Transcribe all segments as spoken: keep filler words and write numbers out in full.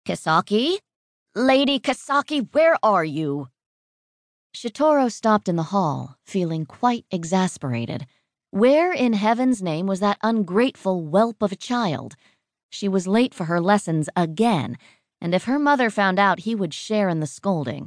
Kisaki? Lady Kisaki, where are you? Shitoro stopped in the hall, feeling quite exasperated. Where in heaven's name was that ungrateful whelp of a child? She was late for her lessons again, and if her mother found out, he would share in the scolding.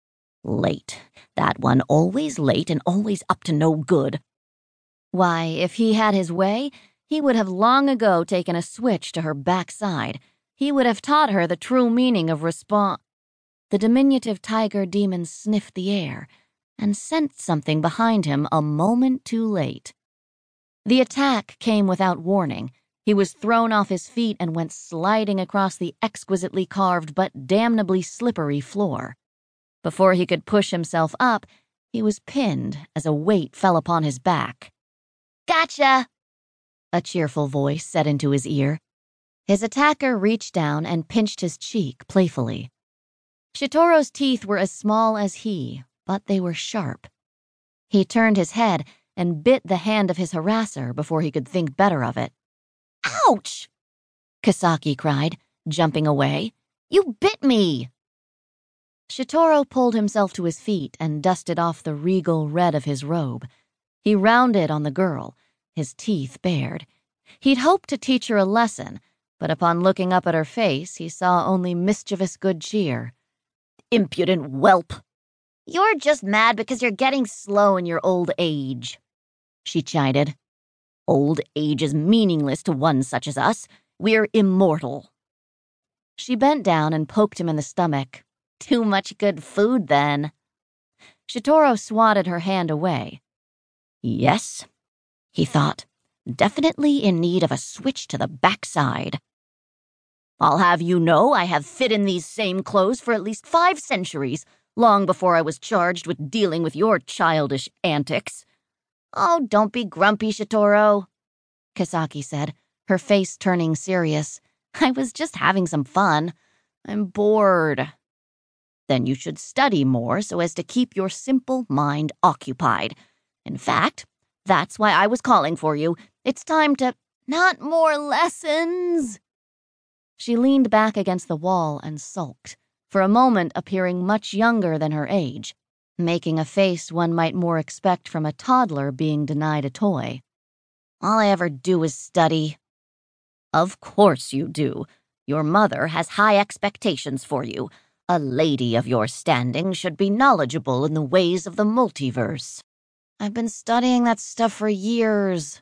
Late. That one always late and always up to no good. Why, if he had his way, he would have long ago taken a switch to her backside. He would have taught her the true meaning of response. The diminutive tiger demon sniffed the air and sensed something behind him a moment too late. The attack came without warning. He was thrown off his feet and went sliding across the exquisitely carved but damnably slippery floor. Before he could push himself up, he was pinned as a weight fell upon his back. "Gotcha!" a cheerful voice said into his ear. His attacker reached down and pinched his cheek playfully. Shitoro's teeth were as small as he, but they were sharp. He turned his head and bit the hand of his harasser before he could think better of it. "Ouch!" Kisaki cried, jumping away. "You bit me!" Shitoro pulled himself to his feet and dusted off the regal red of his robe. He rounded on the girl, his teeth bared. He'd hoped to teach her a lesson, but upon looking up at her face, he saw only mischievous good cheer. "Impudent whelp! You're just mad because you're getting slow in your old age," she chided. "Old age is meaningless to one such as us. We're immortal." She bent down and poked him in the stomach. "Too much good food, then." Shitoro swatted her hand away. Yes, he thought, definitely in need of a switch to the backside. "I'll have you know I have fit in these same clothes for at least five centuries, long before I was charged with dealing with your childish antics." "Oh, don't be grumpy, Shitoro," Kisaki said, her face turning serious. "I was just having some fun. I'm bored." "Then you should study more so as to keep your simple mind occupied. In fact, that's why I was calling for you. It's time to—" "Not more lessons!" She leaned back against the wall and sulked, for a moment appearing much younger than her age, making a face one might more expect from a toddler being denied a toy. "All I ever do is study." "Of course you do. Your mother has high expectations for you. A lady of your standing should be knowledgeable in the ways of the multiverse." "I've been studying that stuff for years."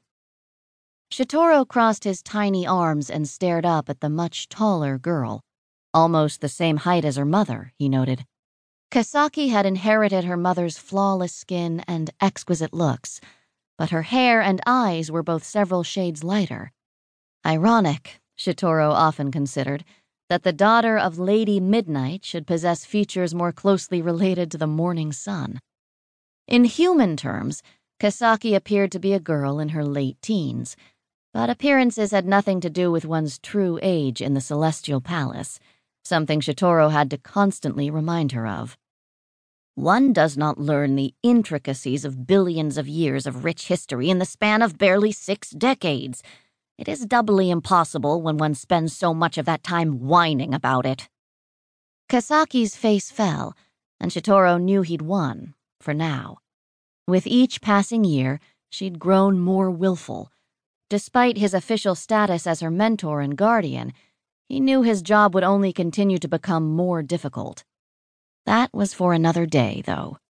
Shitoro crossed his tiny arms and stared up at the much taller girl. Almost the same height as her mother, he noted. Kisaki had inherited her mother's flawless skin and exquisite looks, but her hair and eyes were both several shades lighter. Ironic, Shitoro often considered, that the daughter of Lady Midnight should possess features more closely related to the morning sun. In human terms, Kisaki appeared to be a girl in her late teens, but appearances had nothing to do with one's true age in the Celestial Palace, something Shitoro had to constantly remind her of. One does not learn the intricacies of billions of years of rich history in the span of barely six decades. It is doubly impossible when one spends so much of that time whining about it. Kisaki's face fell, and Shitoro knew he'd won, for now. With each passing year, she'd grown more willful. Despite his official status as her mentor and guardian, he knew his job would only continue to become more difficult. That was for another day, though.